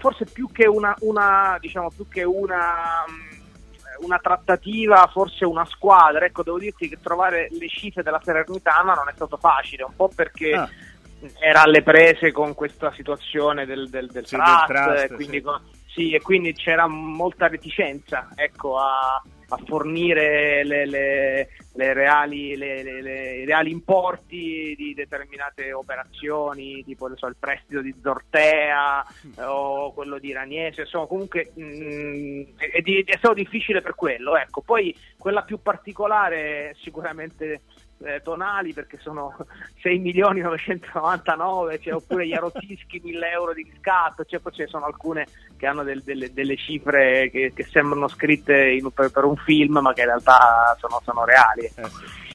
forse più che una trattativa, forse una squadra. Ecco, devo dirti che trovare le cifre della Salernitana non è stato facile, un po' perché era alle prese con questa situazione del trust, e quindi c'era molta reticenza, ecco, a fornire i reali importi di determinate operazioni, tipo il prestito di Zortea o quello di Ranieri, insomma, comunque è stato difficile per quello, ecco. Poi quella più particolare sicuramente Tonali, perché sono 6.999.000, cioè, oppure Jaroszewski 1.000 euro di riscatto, cioè, poi ce ne sono alcune che hanno delle cifre che sembrano scritte per un film, ma che in realtà sono reali.